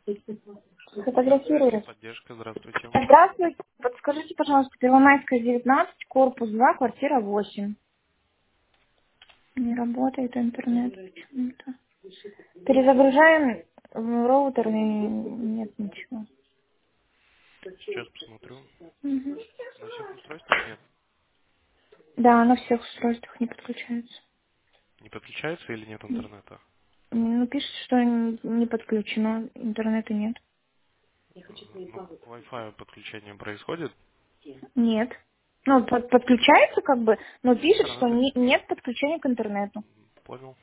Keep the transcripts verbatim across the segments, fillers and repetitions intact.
Связь Фотографирую. техподдержка, здравствуйте. Здравствуйте. Подскажите, пожалуйста, Первомайская, девятнадцать, корпус два, квартира восемь. Не работает интернет почему-то. Перезагружаем в роутер и нет ничего. Сейчас посмотрю. Мгм. На всех устройствах нет. Да, на всех устройствах не подключается. Не подключается или нет интернета? Ну, пишет, что н- не подключено, интернета нет. Ага. Ну, к Wi-Fi подключение происходит? Нет. Ну, под- подключается как бы, но пишет, что Интернета не- нет. нет подключения к интернету. Понял.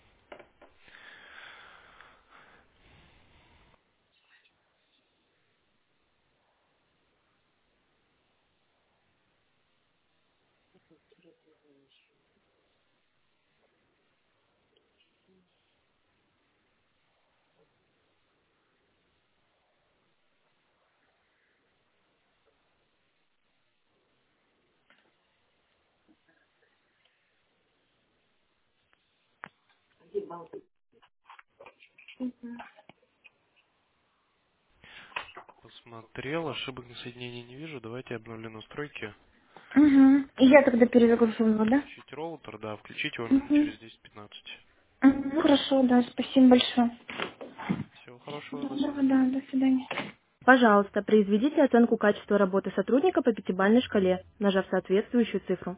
Посмотрел, ошибок на соединении не вижу. Давайте обновлю настройки. Угу. И я тогда перезагружу его, да? Включить роутер, да, включить его минут Угу. через десять-пятнадцать. Хорошо, да, спасибо большое. Всего хорошего, до Доброго, свидания. да, до свидания. Пожалуйста, произведите оценку качества работы сотрудника по пятибалльной шкале, нажав соответствующую цифру.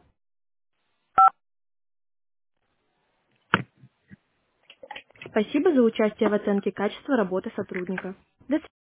Спасибо за участие в оценке качества работы сотрудника. До